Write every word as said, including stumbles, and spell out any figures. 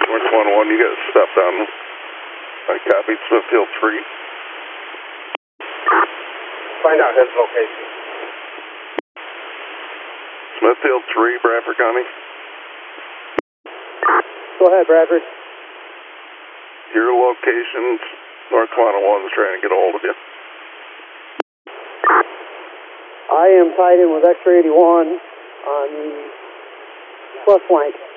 North one one, you got to step down. I copied Smithfield three. Find out his location. Smithfield three, Bradford County. Go ahead, Bradford. Your location's North one one is trying to get a hold of you. I am tied in with X-ray eighty-one on the plus flank.